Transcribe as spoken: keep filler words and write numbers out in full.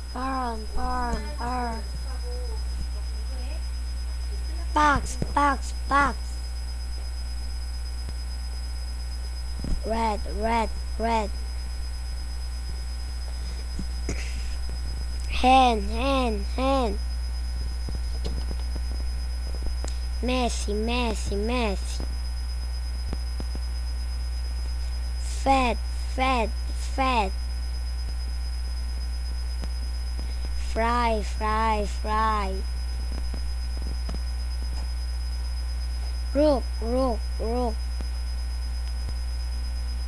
Burn, burn, burn. Box, box, box. Red, red, red. Hen, hen, hen. Messy, messy, messy. Fat, fat, fat. Fry, fry, fry. Rook, rook, rook.